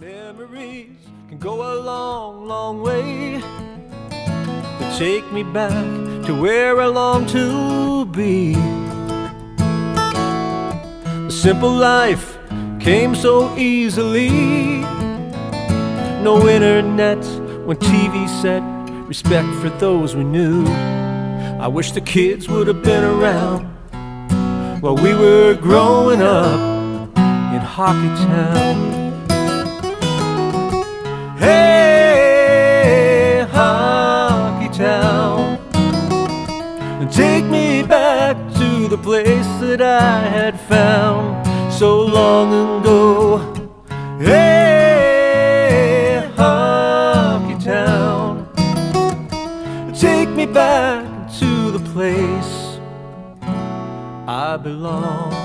Memories can go a long, long way. They take me back to where I long to be. A simple life came so easily. No internet when TV said respect for those we knew. I wish the kids would have been around while we were growing up in Hockey Town. Hey, Hockey Town, take me back to the place that I had found so long ago. Hey, Hockey Town, take me back to the place I belong.